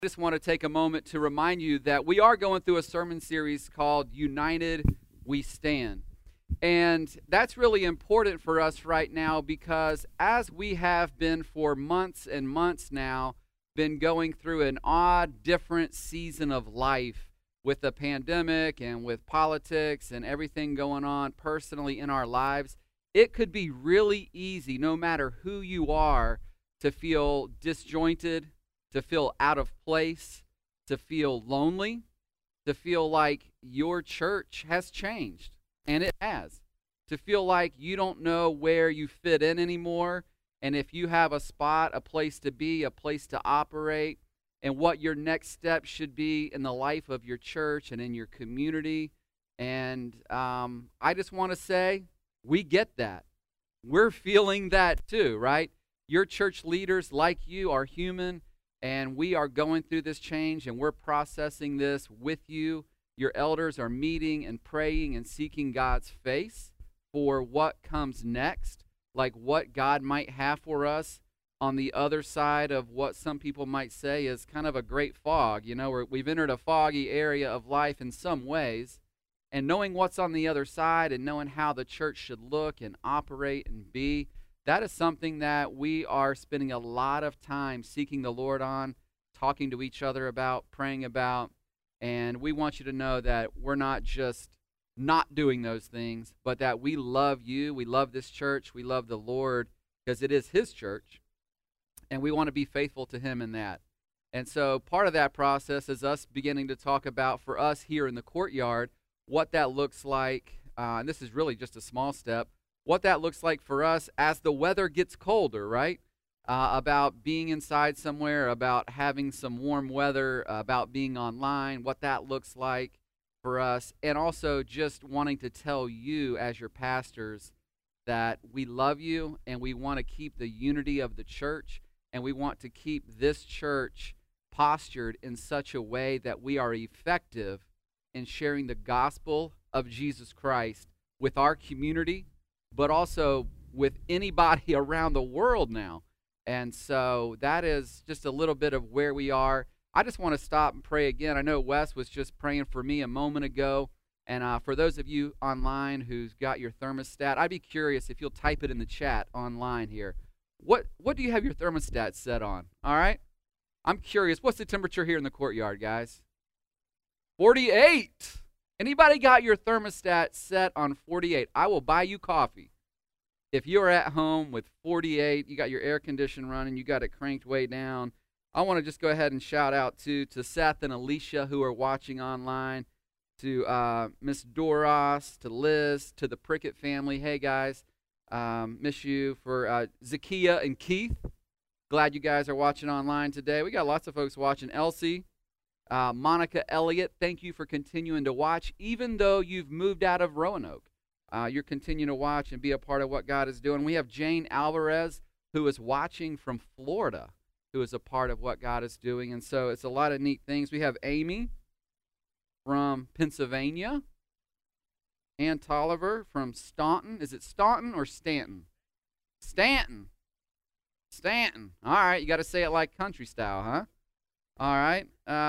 I just want to take a moment to remind you that we are going through a sermon series called United We Stand. And that's really important for us right now because as we have been for months and months now, been going through an odd, different season of life with the pandemic and with politics and everything going on personally in our lives, it could be really easy, no matter who you are, to feel disjointed, to feel out of place, to feel lonely, to feel like your church has changed, and it has. To feel like you don't know where you fit in anymore, and if you have a spot, a place to be, a place to operate, and what your next step should be in the life of your church and in your community. And I just want to say, we get that. We're feeling that too, right? Your church leaders, like you, are human, and we are going through this change, and we're processing this with you. Your elders are meeting and praying and seeking God's face for what comes next, like what God might have for us on the other side of what some people might say is kind of a great fog. You know, we've entered a foggy area of life in some ways, and knowing what's on the other side and knowing how the church should look and operate and be, that is something that we are spending a lot of time seeking the Lord on, talking to each other about, praying about, and we want you to know that we're not just not doing those things, but that we love you, we love this church, we love the Lord, because it is His church, and we want to be faithful to Him in that. And so part of that process is us beginning to talk about, for us here in the courtyard, what that looks like, and this is really just a small step, what that looks like for us as the weather gets colder, right? About being inside somewhere, about having some warm weather, about being online, what that looks like for us, and also just wanting to tell you as your pastors that we love you and we want to keep the unity of the church, and we want to keep this church postured in such a way that we are effective in sharing the gospel of Jesus Christ with our community, but also with anybody around the world now. And so that is just a little bit of where we are. I just want to stop and pray again. I know Wes was just praying for me a moment ago. And for those of you online who's got your thermostat, I'd be curious if you'll type it in the chat online here. What do you have your thermostat set on? All right? I'm curious. What's the temperature here in the courtyard, guys? 48. Anybody got your thermostat set on 48? I will buy you coffee. If you're at home with 48, you got your air conditioner running, you got it cranked way down, I want to just go ahead and shout out to Seth and Alicia who are watching online, to Miss Doros, to Liz, to the Prickett family. Hey, guys, miss you. For Zakiya and Keith, glad you guys are watching online today. We got lots of folks watching. Elsie. Monica Elliott, thank you for continuing to watch. Even though you've moved out of Roanoke, you're continuing to watch and be a part of what God is doing. We have Jane Alvarez, who is watching from Florida, who is a part of what God is doing. And so it's a lot of neat things. We have Amy from Pennsylvania. Ann Tolliver from Staunton. Is it Staunton or Stanton? Stanton. Stanton. All right, you got to say it like country style, huh? All right,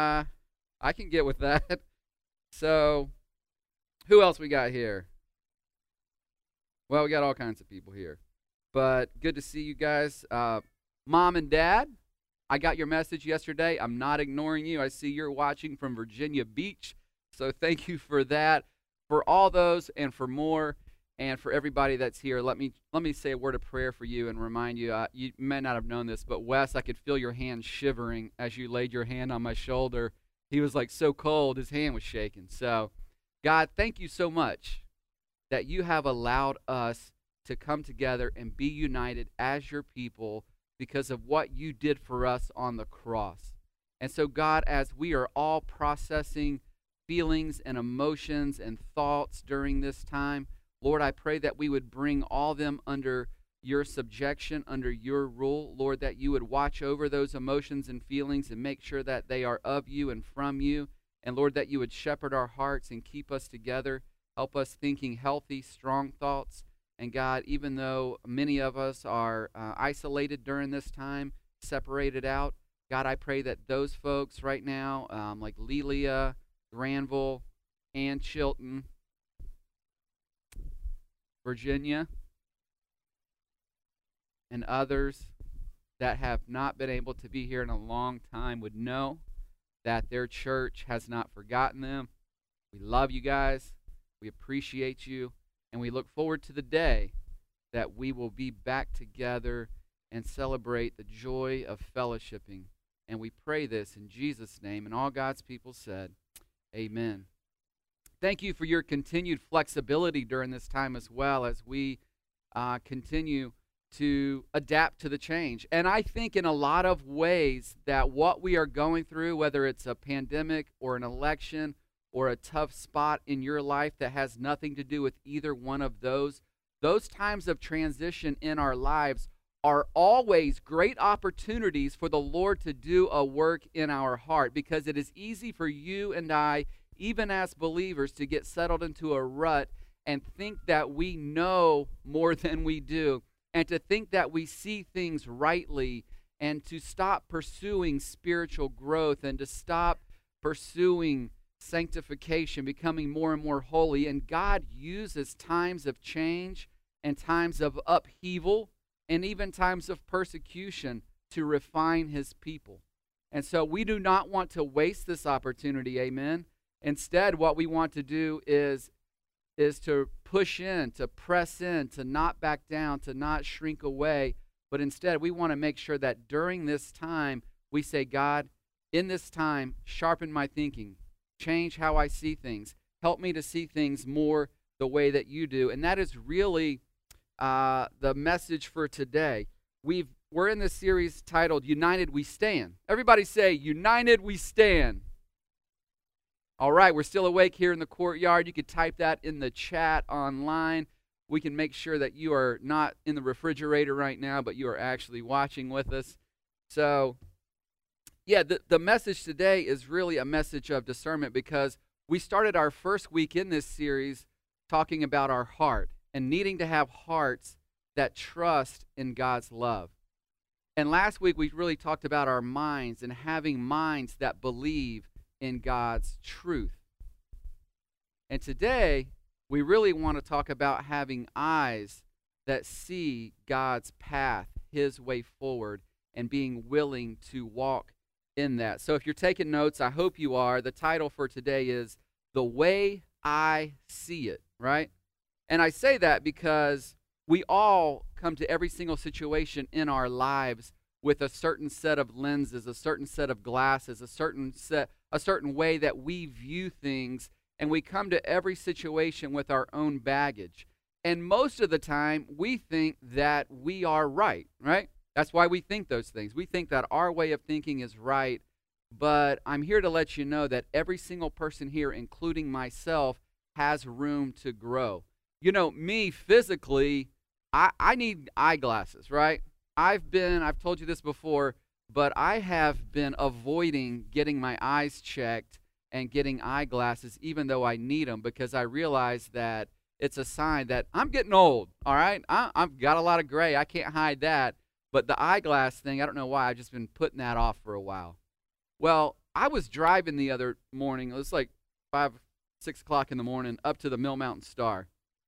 I can get with that. So, who else we got here? Well, we got all kinds of people here. But good to see you guys. Mom and Dad, I got your message yesterday. I'm not ignoring you. I see you're watching from Virginia Beach. So thank you for that. For all those and for more, and for everybody that's here, let me say a word of prayer for you and remind you, you may not have known this, but Wes, I could feel your hand shivering as you laid your hand on my shoulder. He was like so cold, his hand was shaking. So, God, thank you so much that you have allowed us to come together and be united as your people because of what you did for us on the cross. And so, God, as we are all processing feelings and emotions and thoughts during this time, Lord, I pray that we would bring all them under your subjection, under your rule. Lord, that you would watch over those emotions and feelings and make sure that they are of you and from you. And Lord, that you would shepherd our hearts and keep us together. Help us thinking healthy, strong thoughts. And God, even though many of us are isolated during this time, separated out, God, I pray that those folks right now, like Lelia, Granville, Ann Chilton, Virginia, and others that have not been able to be here in a long time would know that their church has not forgotten them. We love you guys. We appreciate you. And we look forward to the day that we will be back together and celebrate the joy of fellowshipping. And we pray this in Jesus' name. And all God's people said, amen. Thank you for your continued flexibility during this time as well as we continue to adapt to the change. And I think in a lot of ways that what we are going through, whether it's a pandemic or an election or a tough spot in your life that has nothing to do with either one of those times of transition in our lives are always great opportunities for the Lord to do a work in our heart, because it is easy for you and I, even as believers, to get settled into a rut and think that we know more than we do, and to think that we see things rightly, and to stop pursuing spiritual growth, and to stop pursuing sanctification, becoming more and more holy. And God uses times of change and times of upheaval and even times of persecution to refine his people. And so we do not want to waste this opportunity, amen. Instead, what we want to do is to push in, to press in, to not back down, to not shrink away, but instead we want to make sure that during this time we say, God, in this time, sharpen my thinking, change how I see things, help me to see things more the way that you do. And that is really the message for today. We're in this series titled United We Stand. Everybody say, United We Stand. All right, we're still awake here in the courtyard. You could type that in the chat online. We can make sure that you are not in the refrigerator right now, but you are actually watching with us. So, yeah, the message today is really a message of discernment, because we started our first week in this series talking about our heart and needing to have hearts that trust in God's love. And last week we really talked about our minds and having minds that believe in God's truth. And today, we really want to talk about having eyes that see God's path, his way forward, and being willing to walk in that. So if you're taking notes, I hope you are. The title for today is The Way I See It, right? And I say that because we all come to every single situation in our lives with a certain set of lenses, a certain set of glasses, a certain way that we view things, and we come to every situation with our own baggage. And most of the time, we think that we are right? That's why we think those things. We think that our way of thinking is right, but I'm here to let you know that every single person here, including myself, has room to grow. You know, me physically, I need eyeglasses, right? I've told you this before, but I have been avoiding getting my eyes checked and getting eyeglasses even though I need them, because I realize that it's a sign that I'm getting old, all right? I've got a lot of gray. I can't hide that. But the eyeglass thing, I don't know why, I've just been putting that off for a while. Well, I was driving the other morning. It was like 5, 6 o'clock in the morning up to the Mill Mountain Star.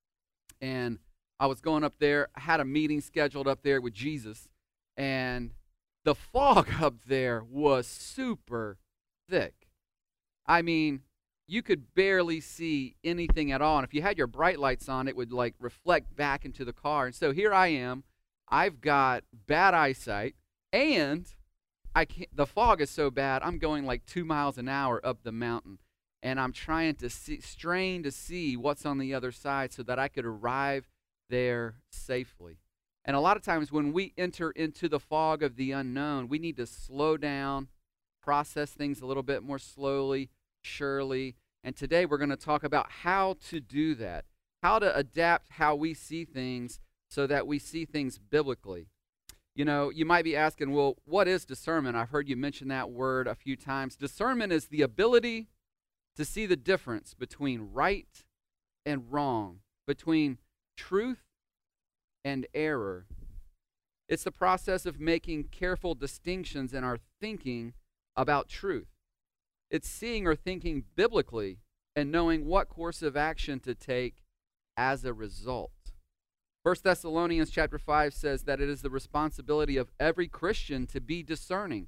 And I was going up there. I had a meeting scheduled up there with Jesus. And the fog up there was super thick. I mean, you could barely see anything at all. And if you had your bright lights on, it would like reflect back into the car. And so here I am. I've got bad eyesight, and the fog is so bad, I'm going like 2 miles an hour up the mountain. And I'm trying to strain to see what's on the other side so that I could arrive there safely. And a lot of times when we enter into the fog of the unknown, we need to slow down, process things a little bit more slowly, surely. And today we're going to talk about how to do that, how to adapt how we see things so that we see things biblically. You know, you might be asking, well, what is discernment? I've heard you mention that word a few times. Discernment is the ability to see the difference between right and wrong, between truth and error. It's the process of making careful distinctions in our thinking about truth. It's seeing or thinking biblically and knowing what course of action to take as a result. 1 Thessalonians chapter 5 says that it is the responsibility of every Christian to be discerning.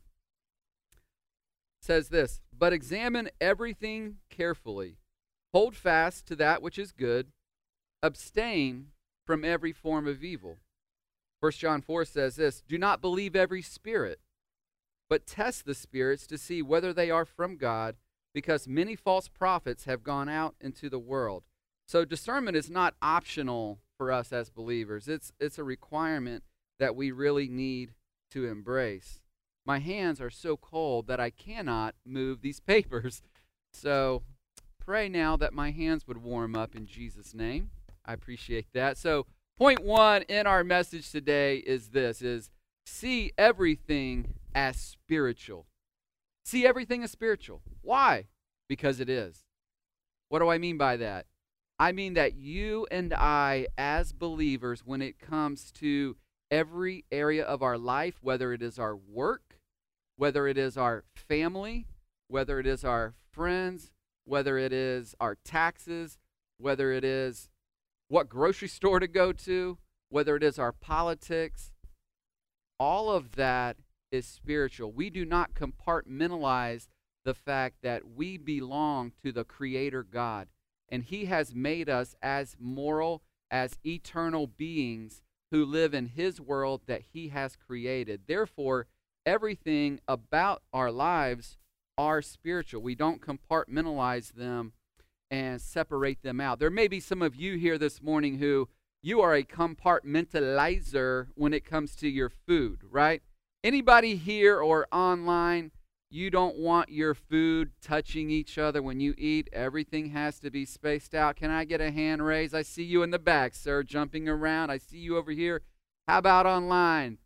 It says this, but examine everything carefully. Hold fast to that which is good. Abstain from every form of evil. 1 John 4 says this, do not believe every spirit, but test the spirits to see whether they are from God, because many false prophets have gone out into the world. So discernment is not optional for us as believers. It's a requirement that we really need to embrace. My hands are so cold that I cannot move these papers. So pray now that my hands would warm up in Jesus' name. I appreciate that. So point one in our message today is this, is see everything as spiritual. See everything as spiritual. Why? Because it is. What do I mean by that? I mean that you and I, as believers, when it comes to every area of our life, whether it is our work, whether it is our family, whether it is our friends, whether it is our taxes, whether it is what grocery store to go to, whether it is our politics, all of that is spiritual. We do not compartmentalize the fact that we belong to the Creator God, and He has made us as moral, as eternal beings who live in His world that He has created. Therefore, everything about our lives are spiritual. We don't compartmentalize them and separate them out. There may be some of you here this morning who you are a compartmentalizer when it comes to your food, right? Anybody here or online, you don't want your food touching each other when you eat. Everything has to be spaced out. Can I get a hand raised? I see you in the back, sir, jumping around. I see you over here. How about online?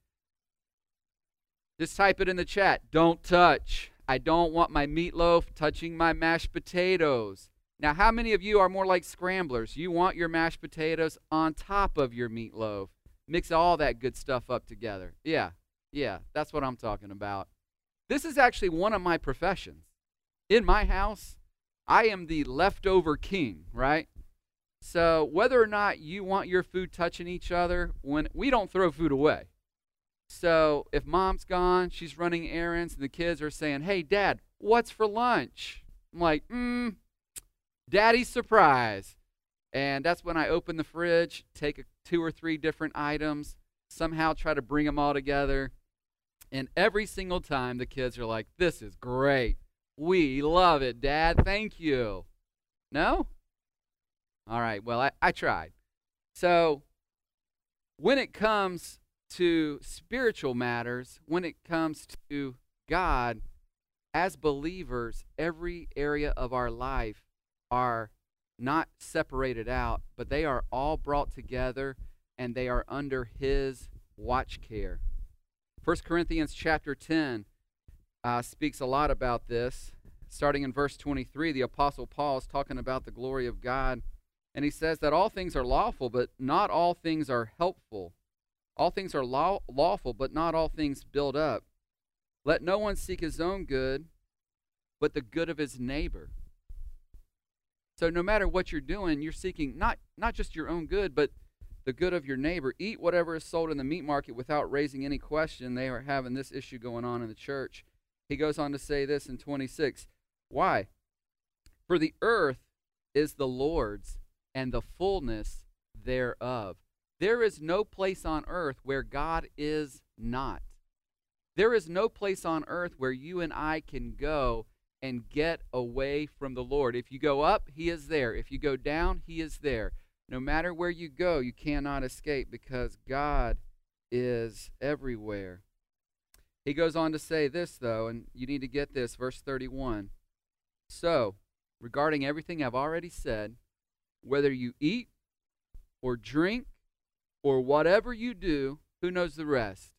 Just type it in the chat. Don't touch. I don't want my meatloaf touching my mashed potatoes. Now, how many of you are more like scramblers? You want your mashed potatoes on top of your meatloaf. Mix all that good stuff up together. Yeah, that's what I'm talking about. This is actually one of my professions. In my house, I am the leftover king, right? So whether or not you want your food touching each other, when we don't throw food away. So if mom's gone, she's running errands, and the kids are saying, hey, Dad, what's for lunch? I'm like, Daddy's surprise. And that's when I open the fridge, take 2 or 3 different items, somehow try to bring them all together. And every single time the kids are like, this is great. We love it, Dad. Thank you. No? All right, well, I tried. So when it comes to spiritual matters, when it comes to God, as believers, every area of our life are not separated out, but they are all brought together and they are under His watch care. 1 Corinthians chapter 10 speaks a lot about this. Starting in verse 23, the Apostle Paul is talking about the glory of God, and he says that all things are lawful, but not all things are helpful. All things are lawful, but not all things build up. Let no one seek his own good, but the good of his neighbor. So no matter what you're doing, you're seeking not just your own good, but the good of your neighbor. Eat whatever is sold in the meat market without raising any question. They are having this issue going on in the church. He goes on to say this in 26. Why? For the earth is the Lord's and the fullness thereof. There is no place on earth where God is not. There is no place on earth where you and I can go and get away from the Lord. If you go up, He is there. If you go down, He is there. No matter where you go, you cannot escape because God is everywhere. He goes on to say this, though, and you need to get this, verse 31. So, regarding everything I've already said, whether you eat or drink or whatever you do, who knows the rest?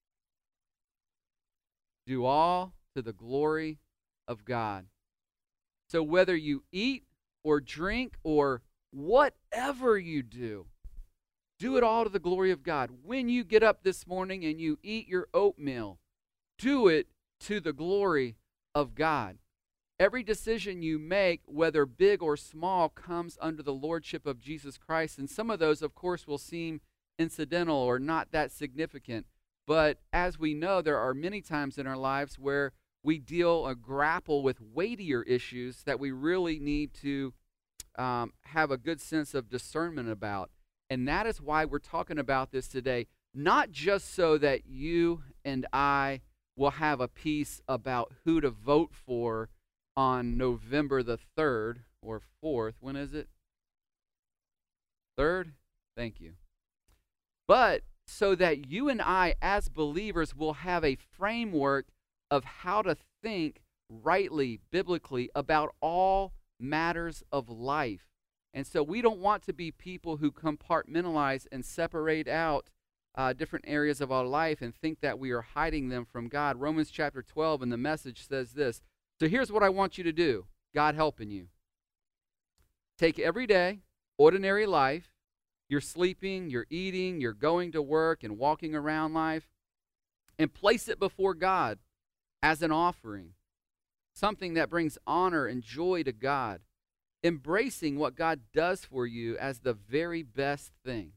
Do all to the glory of God. So whether you eat or drink or whatever you do, do it all to the glory of God. When you get up this morning and you eat your oatmeal, do it to the glory of God. Every decision you make, whether big or small, comes under the lordship of Jesus Christ. And some of those, of course, will seem incidental or not that significant. But as we know, there are many times in our lives where we deal or grapple with weightier issues that we really need to have a good sense of discernment about. And that is why we're talking about this today, not just so that you and I will have a peace about who to vote for on November the 3rd or 4th. When is it? 3rd? Thank you. But so that you and I, as believers, will have a framework of how to think rightly, biblically, about all matters of life. And so we don't want to be people who compartmentalize and separate out different areas of our life and think that we are hiding them from God. Romans chapter 12 in the Message says this. So here's what I want you to do, God helping you. Take every day, ordinary life, you're sleeping, you're eating, you're going to work and walking around life, and place it before God as an offering, something that brings honor and joy to God, embracing what God does for you as the very best thing.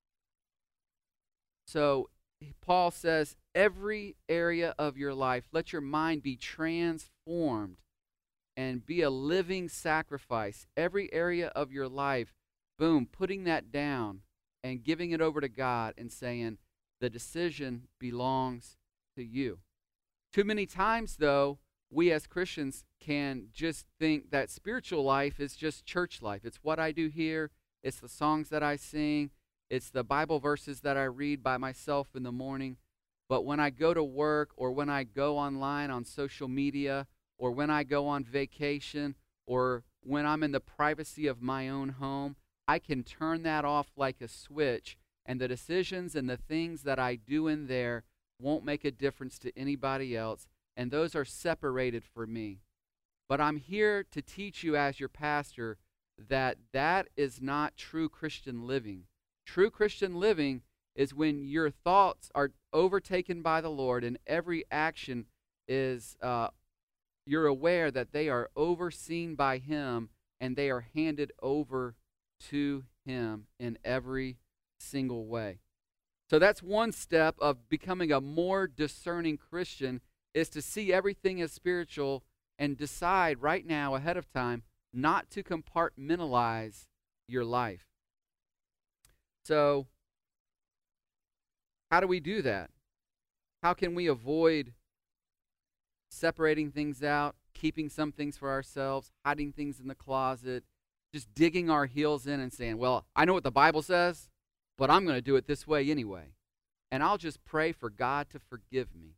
So Paul says, every area of your life, let your mind be transformed and be a living sacrifice. Every area of your life, boom, putting that down and giving it over to God and saying, the decision belongs to you. Too many times, though, we as Christians can just think that spiritual life is just church life. It's what I do here. It's the songs that I sing. It's the Bible verses that I read by myself in the morning. But when I go to work, or when I go online on social media, or when I go on vacation, or when I'm in the privacy of my own home, I can turn that off like a switch, and the decisions and the things that I do in there won't make a difference to anybody else, and those are separated for me. But I'm here to teach you as your pastor that that is not true Christian living. True Christian living is when your thoughts are overtaken by the Lord, and every action is, you're aware that they are overseen by Him, and they are handed over to Him in every single way. So that's one step of becoming a more discerning Christian, is to see everything as spiritual and decide right now ahead of time not to compartmentalize your life. So how do we do that? How can we avoid separating things out, keeping some things for ourselves, hiding things in the closet, just digging our heels in and saying, well, I know what the Bible says, but I'm going to do it this way anyway. And I'll just pray for God to forgive me.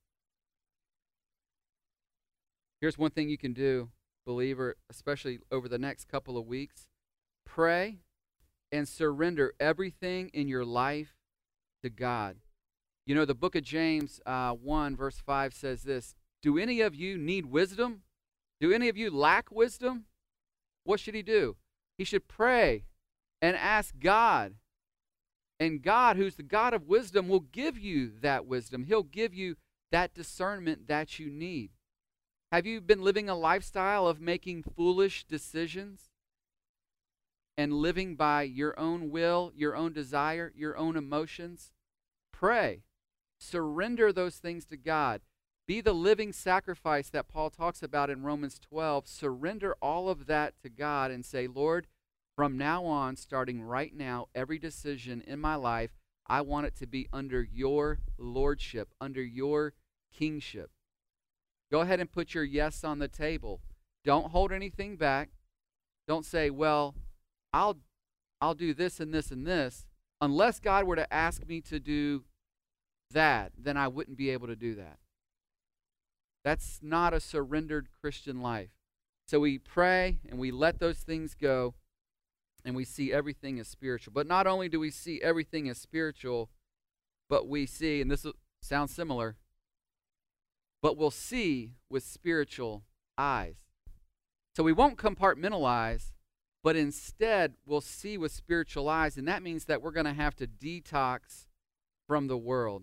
Here's one thing you can do, believer, especially over the next couple of weeks. Pray and surrender everything in your life to God. You know, the book of James 1 verse 5 says this, do any of you need wisdom? Do any of you lack wisdom? What should he do? He should pray and ask God. And God, who's the God of wisdom, will give you that wisdom. He'll give you that discernment that you need. Have you been living a lifestyle of making foolish decisions and living by your own will, your own desire, your own emotions? Pray. Surrender those things to God. Be the living sacrifice that Paul talks about in Romans 12. Surrender all of that to God and say, Lord, from now on, starting right now, every decision in my life, I want it to be under your lordship, under your kingship. Go ahead and put your yes on the table. Don't hold anything back. Don't say, well, I'll do this and this and this. Unless God were to ask me to do that, then I wouldn't be able to do that. That's not a surrendered Christian life. So we pray and we let those things go, and we see everything as spiritual. But not only do we see everything as spiritual, but we see, and this sounds similar, but we'll see with spiritual eyes. So we won't compartmentalize, but instead we'll see with spiritual eyes, and that means that we're going to have to detox from the world.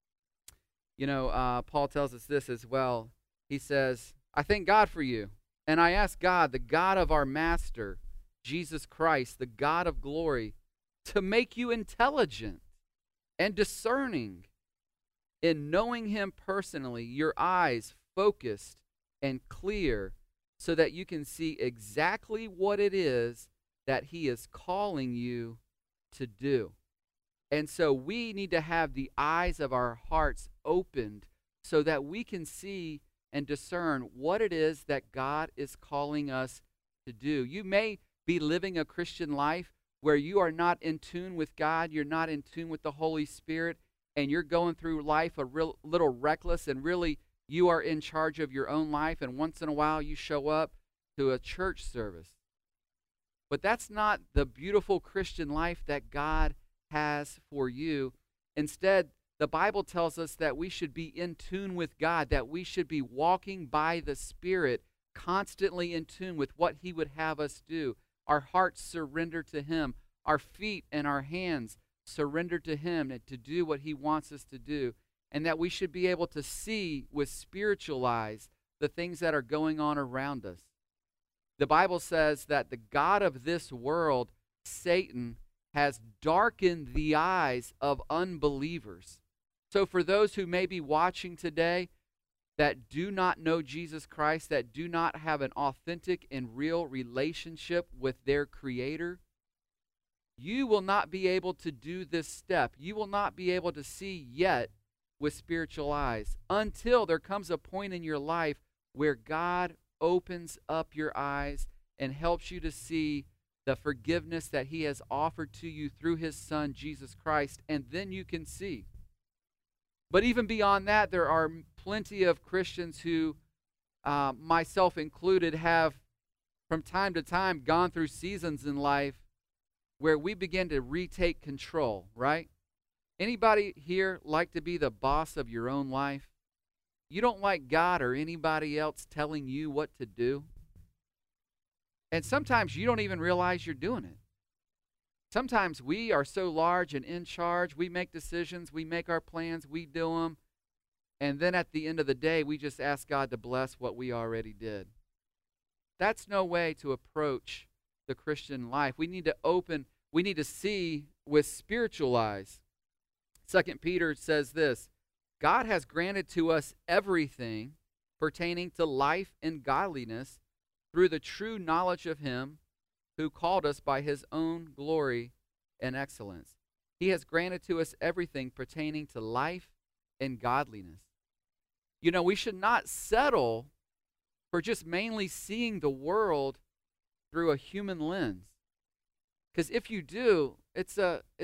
You know, Paul tells us this as well. He says, I thank God for you, and I ask God, the God of our Master, Jesus Christ, the God of glory, to make you intelligent and discerning in knowing him personally, your eyes focused and clear, so that you can see exactly what it is that he is calling you to do. And so we need to have the eyes of our hearts opened so that we can see and discern what it is that God is calling us to do. You may be living a Christian life where you are not in tune with God, you're not in tune with the Holy Spirit, and you're going through life a little reckless, and really you are in charge of your own life, and once in a while you show up to a church service. But that's not the beautiful Christian life that God has for you. Instead, the Bible tells us that we should be in tune with God, that we should be walking by the Spirit, constantly in tune with what he would have us do. Our hearts surrender to him. Our feet and our hands surrender to him and to do what he wants us to do. And that we should be able to see with spiritual eyes the things that are going on around us. The Bible says that the god of this world, Satan, has darkened the eyes of unbelievers. So for those who may be watching today that do not know Jesus Christ, that do not have an authentic and real relationship with their Creator, you will not be able to do this step. You will not be able to see yet with spiritual eyes until there comes a point in your life where God opens up your eyes and helps you to see the forgiveness that he has offered to you through his Son, Jesus Christ, and then you can see. But even beyond that, there are plenty of Christians who, myself included, have from time to time gone through seasons in life where we begin to retake control, right? Anybody here like to be the boss of your own life? You don't like God or anybody else telling you what to do? And sometimes you don't even realize you're doing it. Sometimes we are so large and in charge, we make decisions, we make our plans, we do them, and then at the end of the day, we just ask God to bless what we already did. That's no way to approach the Christian life. We need to see with spiritual eyes. 2 Peter says this, God has granted to us everything pertaining to life and godliness through the true knowledge of him who called us by his own glory and excellence. He has granted to us everything pertaining to life and godliness. You know, we should not settle for just mainly seeing the world through a human lens. Because if you do, it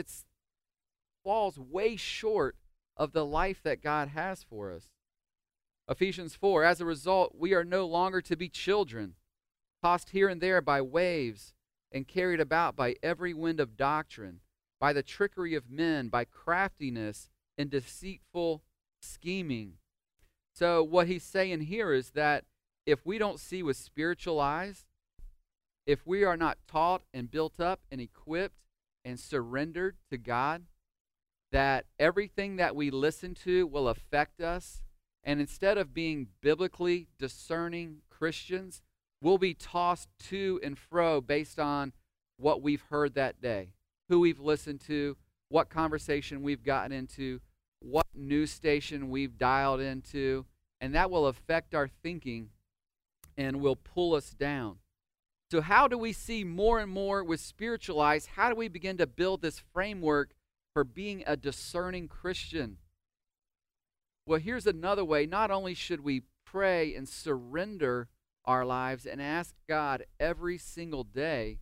falls way short of the life that God has for us. Ephesians 4, as a result, we are no longer to be children, tossed here and there by waves and carried about by every wind of doctrine, by the trickery of men, by craftiness and deceitful scheming. So what he's saying here is that if we don't see with spiritual eyes, if we are not taught and built up and equipped and surrendered to God, that everything that we listen to will affect us. And instead of being biblically discerning Christians, we'll be tossed to and fro based on what we've heard that day, who we've listened to, what conversation we've gotten into, what news station we've dialed into, and that will affect our thinking and will pull us down. So how do we see more and more with spiritual eyes? How do we begin to build this framework for being a discerning Christian? Well, here's another way. Not only should we pray and surrender our lives and ask God every single day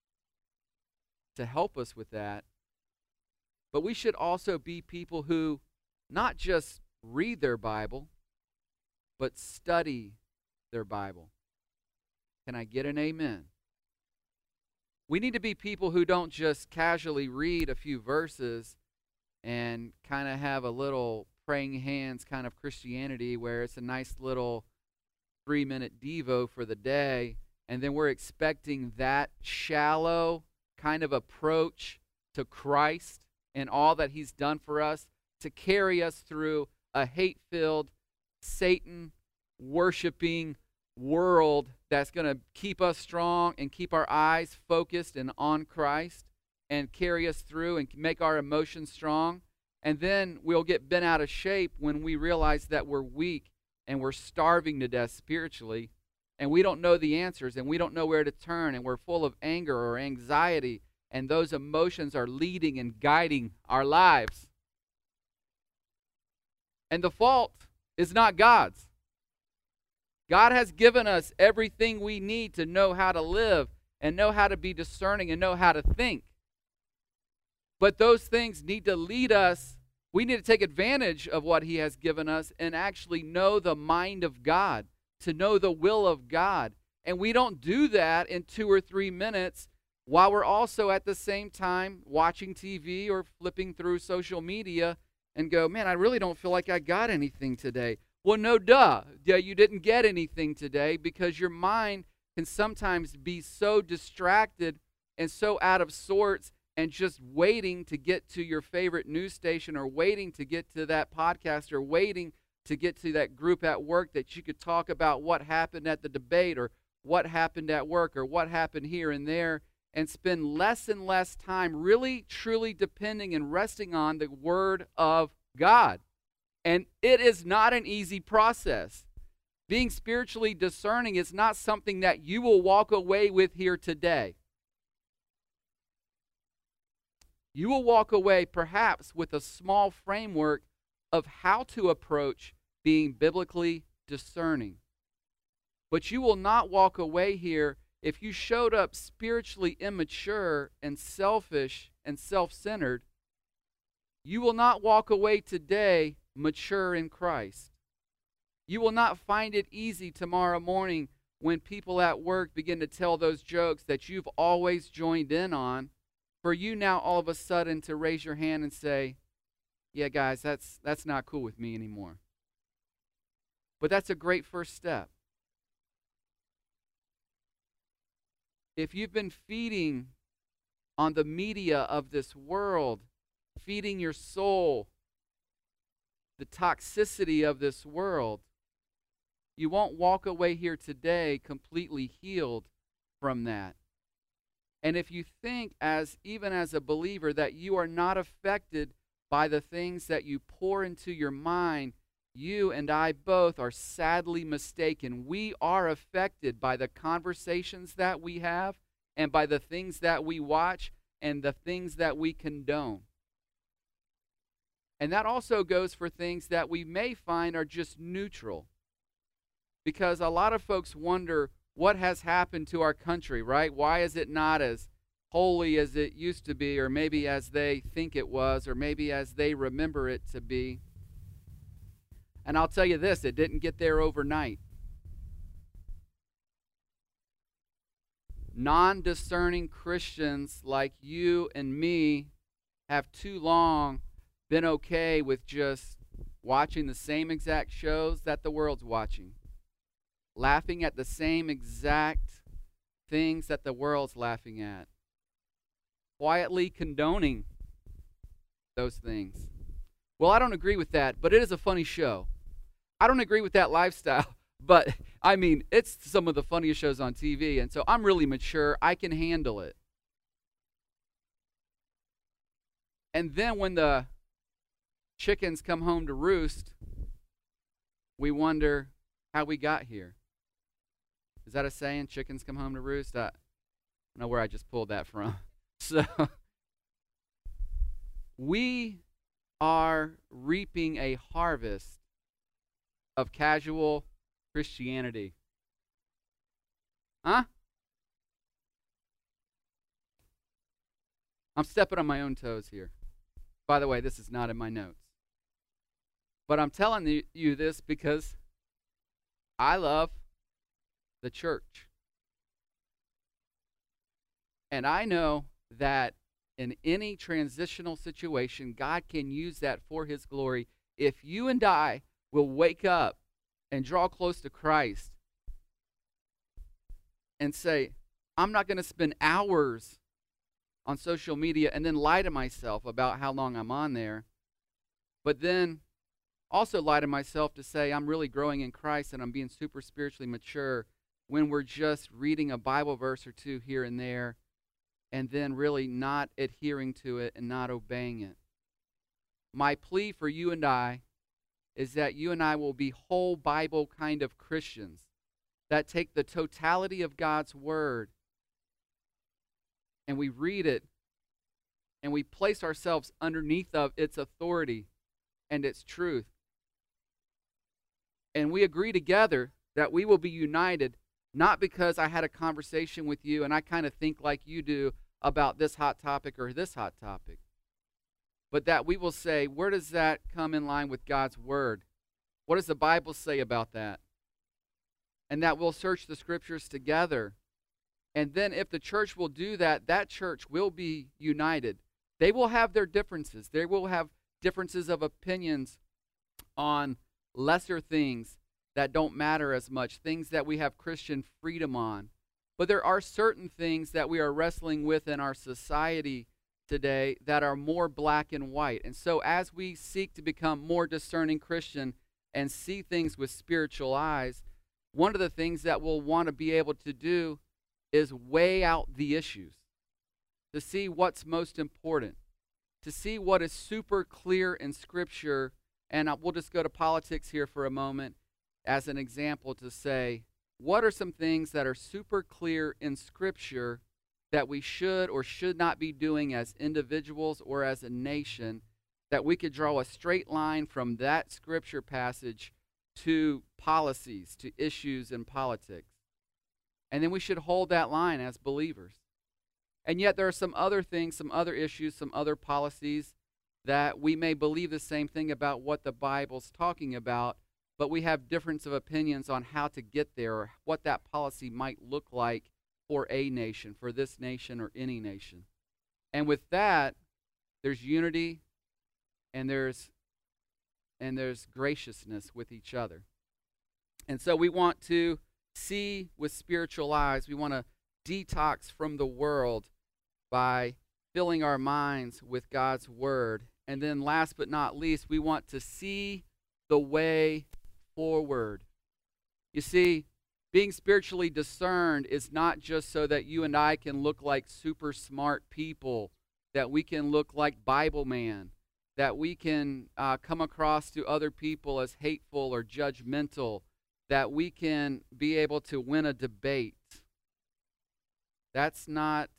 to help us with that, but we should also be people who not just read their Bible, but study their Bible. Can I get an amen? We need to be people who don't just casually read a few verses and kind of have a little praying hands kind of Christianity where it's a nice little 3-minute devo for the day and then we're expecting that shallow kind of approach to Christ and all that he's done for us to carry us through a hate-filled, Satan-worshiping world that's going to keep us strong and keep our eyes focused and on Christ and carry us through and make our emotions strong. And then we'll get bent out of shape when we realize that we're weak and we're starving to death spiritually, and we don't know the answers, and we don't know where to turn, and we're full of anger or anxiety, and those emotions are leading and guiding our lives. And the fault is not God's. God has given us everything we need to know how to live and know how to be discerning and know how to think. But those things need to lead us. We need to take advantage of what he has given us and actually know the mind of God, to know the will of God. And we don't do that in 2 or 3 minutes while we're also at the same time watching TV or flipping through social media and go, man, I really don't feel like I got anything today. Well, no, duh. You didn't get anything today because your mind can sometimes be so distracted and so out of sorts and just waiting to get to your favorite news station or waiting to get to that podcast or waiting to get to that group at work that you could talk about what happened at the debate or what happened at work or what happened here and there, and spend less and less time really, truly depending and resting on the Word of God. And it is not an easy process. Being spiritually discerning is not something that you will walk away with here today. You will walk away perhaps with a small framework of how to approach being biblically discerning. But you will not walk away here if you showed up spiritually immature and selfish and self-centered. You will not walk away today mature in Christ. You will not find it easy tomorrow morning when people at work begin to tell those jokes that you've always joined in on, for you now all of a sudden to raise your hand and say, yeah, guys, that's not cool with me anymore. But that's a great first step. If you've been feeding on the media of this world, feeding your soul, the toxicity of this world, you won't walk away here today completely healed from that. And if you think, even as a believer, that you are not affected by the things that you pour into your mind, you and I both are sadly mistaken. We are affected by the conversations that we have and by the things that we watch and the things that we condone. And that also goes for things that we may find are just neutral. Because a lot of folks wonder what has happened to our country, right? Why is it not as holy as it used to be, or maybe as they think it was, or maybe as they remember it to be? And I'll tell you this, it didn't get there overnight. Non-discerning Christians like you and me have too long been okay with just watching the same exact shows that the world's watching, laughing at the same exact things that the world's laughing at, quietly condoning those things. Well, I don't agree with that, but it is a funny show. I don't agree with that lifestyle, but I mean, it's some of the funniest shows on TV, and so I'm really mature. I can handle it. And then when the chickens come home to roost, we wonder how we got here. Is that a saying? Chickens come home to roost? I don't know where I just pulled that from. So we are reaping a harvest of casual Christianity. Huh? I'm stepping on my own toes here. By the way, this is not in my notes. But I'm telling you this because I love the church. And I know that in any transitional situation, God can use that for His glory if you and I will wake up and draw close to Christ and say, I'm not going to spend hours on social media and then lie to myself about how long I'm on there, but then also lie to myself to say I'm really growing in Christ and I'm being super spiritually mature when we're just reading a Bible verse or two here and there and then really not adhering to it and not obeying it. My plea for you and I is that you and I will be whole Bible kind of Christians that take the totality of God's Word and we read it and we place ourselves underneath of its authority and its truth. And we agree together that we will be united, not because I had a conversation with you and I kind of think like you do about this hot topic or this hot topic, but that we will say, where does that come in line with God's Word? What does the Bible say about that? And that we'll search the Scriptures together. And then if the church will do that, that church will be united. They will have their differences. They will have differences of opinions on lesser things that don't matter as much, things that we have Christian freedom on. But there are certain things that we are wrestling with in our society today that are more black and white. And so as we seek to become more discerning Christian and see things with spiritual eyes, one of the things that we'll want to be able to do is weigh out the issues, to see what's most important, to see what is super clear in Scripture. And we'll just go to politics here for a moment as an example to say, what are some things that are super clear in Scripture that we should or should not be doing as individuals or as a nation, that we could draw a straight line from that Scripture passage to policies, to issues in politics. And then we should hold that line as believers. And yet there are some other things, some other issues, some other policies that we may believe the same thing about what the Bible's talking about, but we have difference of opinions on how to get there or what that policy might look like for a nation, for this nation or any nation. And with that, there's unity and there's graciousness with each other. And so we want to see with spiritual eyes. We want to detox from the world by filling our minds with God's Word. And then last but not least, we want to see the way forward. You see, being spiritually discerned is not just so that you and I can look like super smart people, that we can look like Bible man, that we can come across to other people as hateful or judgmental, that we can be able to win a debate. That's not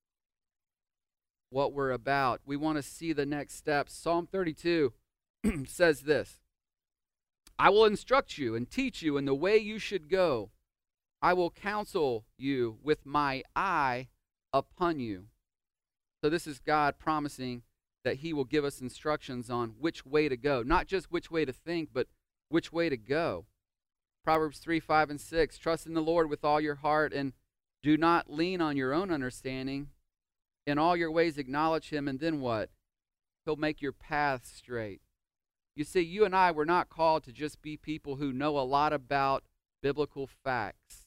what we're about. We want to see the next steps. Psalm 32 says this, I will instruct you and teach you in the way you should go. I will counsel you with my eye upon you. So this is God promising that he will give us instructions on which way to go. Not just which way to think, but which way to go. Proverbs 3, 5, and 6. Trust in the Lord with all your heart and do not lean on your own understanding. In all your ways acknowledge him, and then what? He'll make your path straight. You see, you and I were not called to just be people who know a lot about biblical facts.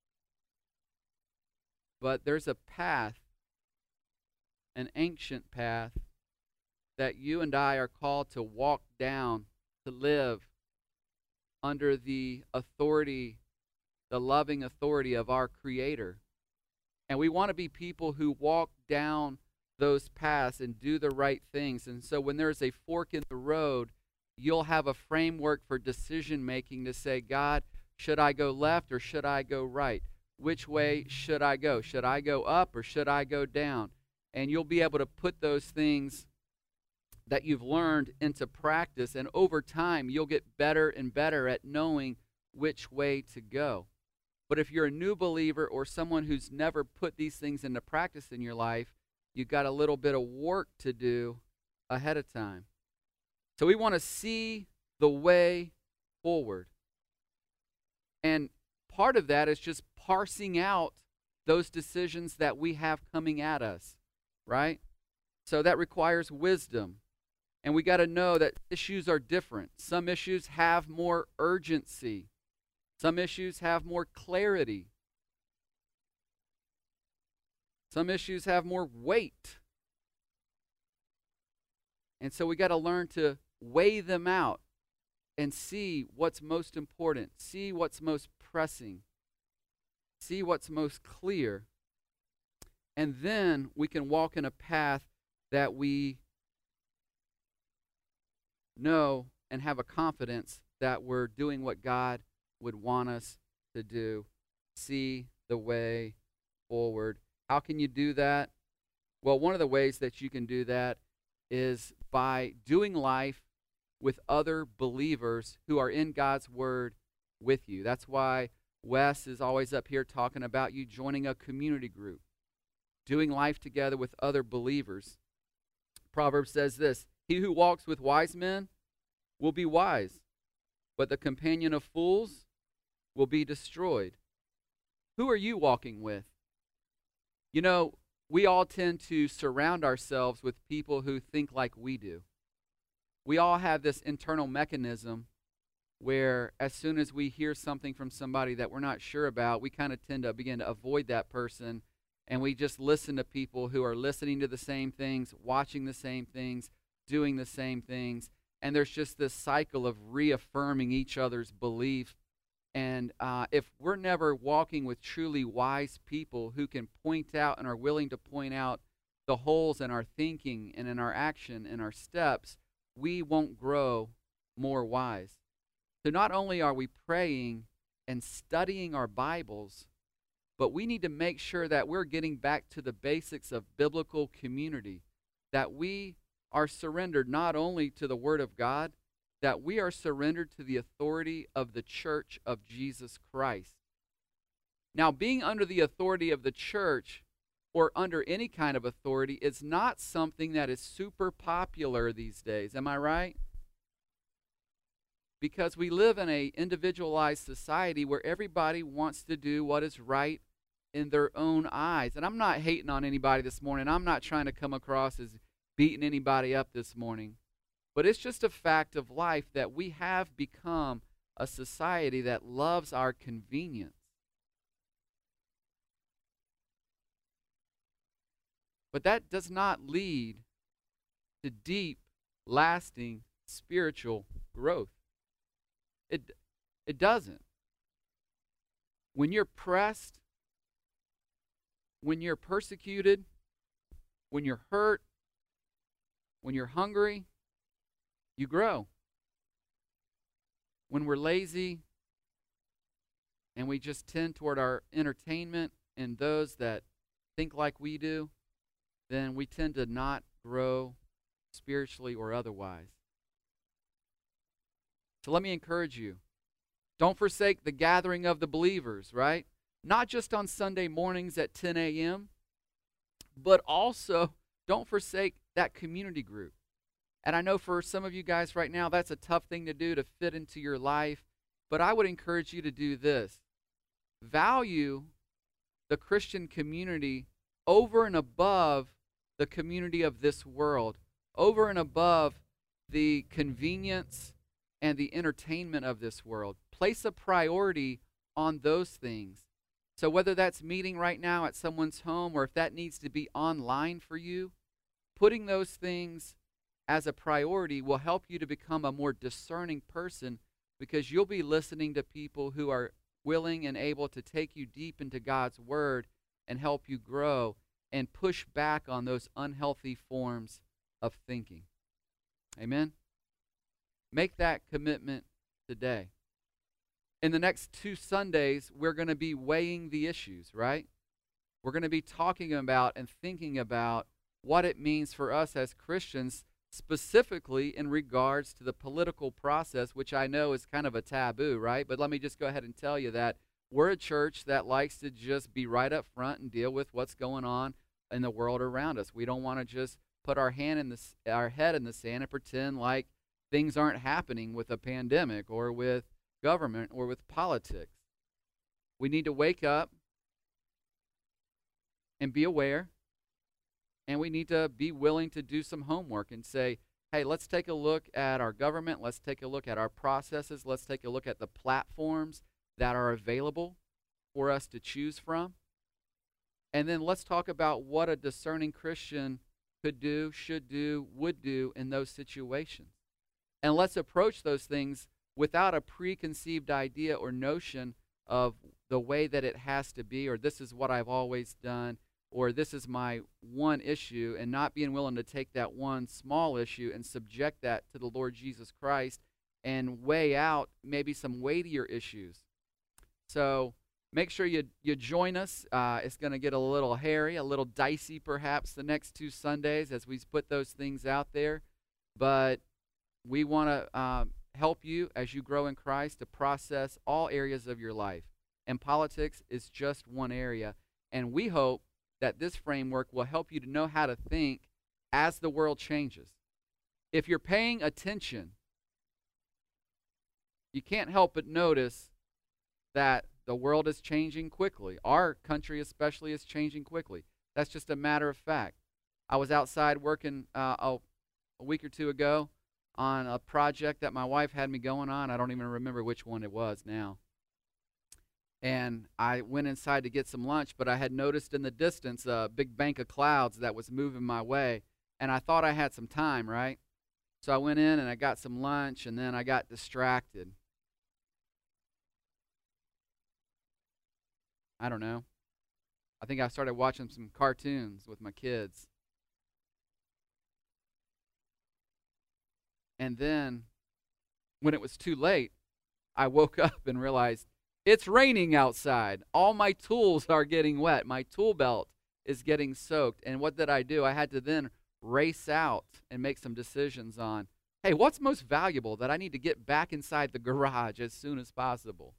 But there's a path, an ancient path, that you and I are called to walk down, to live under the authority, the loving authority of our Creator. And we want to be people who walk down those paths and do the right things. And so when there's a fork in the road, you'll have a framework for decision making to say, God, should I go left or should I go right? Which way should I go? Should I go up or should I go down? And you'll be able to put those things that you've learned into practice, and over time you'll get better and better at knowing which way to go. But if you're a new believer or someone who's never put these things into practice in your life, you've got a little bit of work to do ahead of time. So we want to see the way forward. And part of that is just parsing out those decisions that we have coming at us, right? So that requires wisdom. And we got to know that issues are different. Some issues have more urgency. Some issues have more clarity. Some issues have more weight. And so we got to learn to weigh them out and see what's most important, see what's most pressing, see what's most clear. And then we can walk in a path that we know and have a confidence that we're doing what God would want us to do. See the way forward. How can you do that? Well, one of the ways that you can do that is by doing life with other believers who are in God's Word with you. That's why Wes is always up here talking about you joining a community group, doing life together with other believers. Proverbs says this, "He who walks with wise men will be wise, but the companion of fools will be destroyed." Who are you walking with? You know, we all tend to surround ourselves with people who think like we do. We all have this internal mechanism where as soon as we hear something from somebody that we're not sure about, we kind of tend to begin to avoid that person, and we just listen to people who are listening to the same things, watching the same things, doing the same things, and there's just this cycle of reaffirming each other's belief. And if we're never walking with truly wise people who can point out and are willing to point out the holes in our thinking and in our action and our steps, we won't grow more wise. So not only are we praying and studying our Bibles, but we need to make sure that we're getting back to the basics of biblical community, that we are surrendered not only to the Word of God, that we are surrendered to the authority of the church of Jesus Christ. Now, being under the authority of the church or under any kind of authority is not something that is super popular these days. Am I right? Because we live in an individualized society where everybody wants to do what is right in their own eyes. And I'm not hating on anybody this morning. I'm not trying to come across as beating anybody up this morning. But it's just a fact of life that we have become a society that loves our convenience. But that does not lead to deep, lasting spiritual growth. It doesn't. When you're pressed, when you're persecuted, when you're hurt, when you're hungry, you grow. When we're lazy and we just tend toward our entertainment and those that think like we do, then we tend to not grow spiritually or otherwise. So let me encourage you. Don't forsake the gathering of the believers, right? Not just on Sunday mornings at 10 a.m., but also don't forsake that community group. And I know for some of you guys right now, that's a tough thing to do to fit into your life, but I would encourage you to do this. Value the Christian community over and above the community of this world, over and above the convenience and the entertainment of this world. Place a priority on those things. So whether that's meeting right now at someone's home or if that needs to be online for you, putting those things as a priority will help you to become a more discerning person, because you'll be listening to people who are willing and able to take you deep into God's Word and help you grow and push back on those unhealthy forms of thinking. Amen? Make that commitment today. In the next 2 Sundays, we're going to be weighing the issues, right? We're going to be talking about and thinking about what it means for us as Christians, specifically in regards to the political process, which I know is kind of a taboo, right? But let me just go ahead and tell you that we're a church that likes to just be right up front and deal with what's going on in the world around us. We don't want to just put our head in the sand and pretend like things aren't happening with a pandemic or with government or with politics. We need to wake up and be aware, and we need to be willing to do some homework and say, hey, let's take a look at our government, let's take a look at our processes, let's take a look at the platforms that are available for us to choose from. And then let's talk about what a discerning Christian could do, should do, would do in those situations. And let's approach those things without a preconceived idea or notion of the way that it has to be, or this is what I've always done, or this is my one issue, and not being willing to take that one small issue and subject that to the Lord Jesus Christ and weigh out maybe some weightier issues. So make sure you join us. It's going to get a little hairy, a little dicey perhaps the next 2 Sundays as we put those things out there. But we want to help you as you grow in Christ to process all areas of your life. And politics is just one area. And we hope that this framework will help you to know how to think as the world changes. If you're paying attention, you can't help but notice that the world is changing quickly. Our country especially is changing quickly. That's just a matter of fact. I was outside working a week or 2 ago on a project that my wife had me going on. I don't even remember which one it was now. And I went inside to get some lunch, but I had noticed in the distance a big bank of clouds that was moving my way, and I thought I had some time, right? So I went in and I got some lunch, and then I got distracted. I don't know. I think I started watching some cartoons with my kids. And then, when it was too late, I woke up and realized it's raining outside. All my tools are getting wet. My tool belt is getting soaked. And what did I do? I had to then race out and make some decisions on, hey, what's most valuable that I need to get back inside the garage as soon as possible?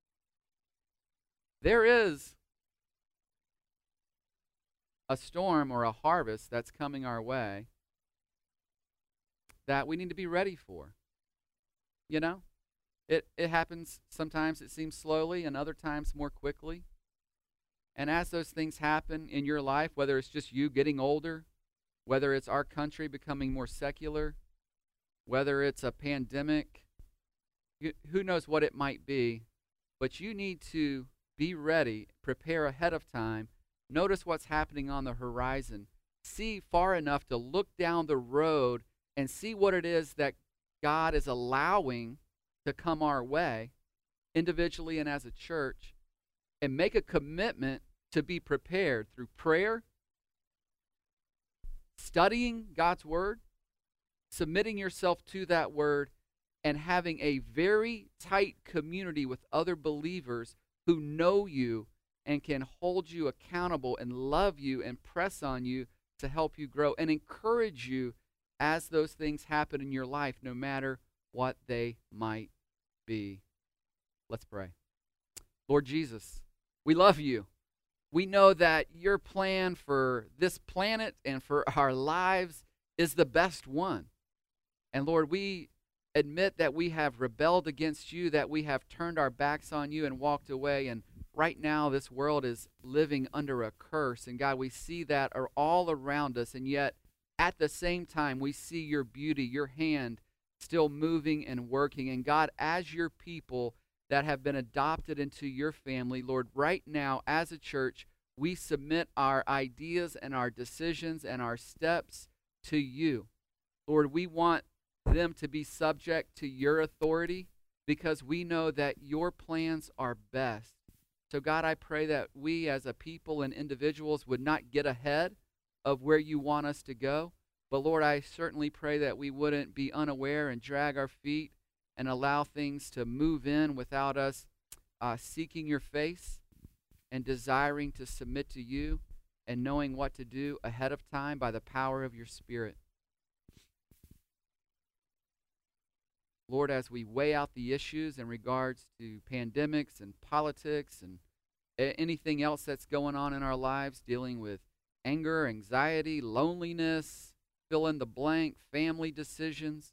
There is a storm or a harvest that's coming our way that we need to be ready for. You know? It happens sometimes, it seems slowly, and other times more quickly. And as those things happen in your life, whether it's just you getting older, whether it's our country becoming more secular, whether it's a pandemic, who knows what it might be, but you need to be ready, prepare ahead of time, notice what's happening on the horizon, see far enough to look down the road and see what it is that God is allowing to come our way, individually and as a church, and make a commitment to be prepared through prayer, studying God's Word, submitting yourself to that Word, and having a very tight community with other believers who know you and can hold you accountable and love you and press on you to help you grow and encourage you as those things happen in your life, no matter what they might be. Let's pray. Lord Jesus, we love you. We know that your plan for this planet and for our lives is the best one. And Lord, we admit that we have rebelled against you, that we have turned our backs on you and walked away. And right now, this world is living under a curse. And God, we see that are all around us. And yet, at the same time, we see your beauty, your hand still moving and working. And God, as your people that have been adopted into your family, Lord, right now, as a church, we submit our ideas and our decisions and our steps to you. Lord, we want them to be subject to your authority because we know that your plans are best. So God, I pray that we as a people and individuals would not get ahead of where you want us to go. But Lord, I certainly pray that we wouldn't be unaware and drag our feet and allow things to move in without us seeking your face and desiring to submit to you and knowing what to do ahead of time by the power of your Spirit. Lord, as we weigh out the issues in regards to pandemics and politics and anything else that's going on in our lives, dealing with anger, anxiety, loneliness, fill in the blank, family decisions,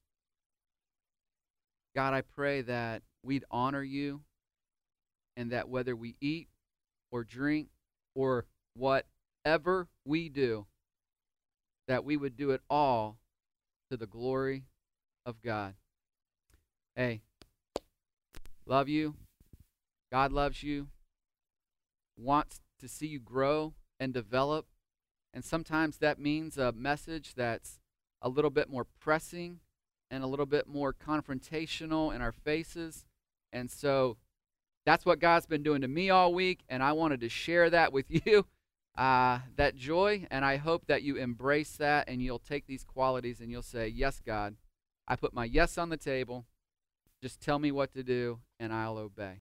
God, I pray that we'd honor you and that whether we eat or drink or whatever we do, that we would do it all to the glory of God. Hey, love you. God loves you. Wants to see you grow and develop. And sometimes that means a message that's a little bit more pressing and a little bit more confrontational in our faces. And so that's what God's been doing to me all week, and I wanted to share that with you, that joy, and I hope that you embrace that and you'll take these qualities and you'll say, yes, God, I put my yes on the table. Just tell me what to do, and I'll obey.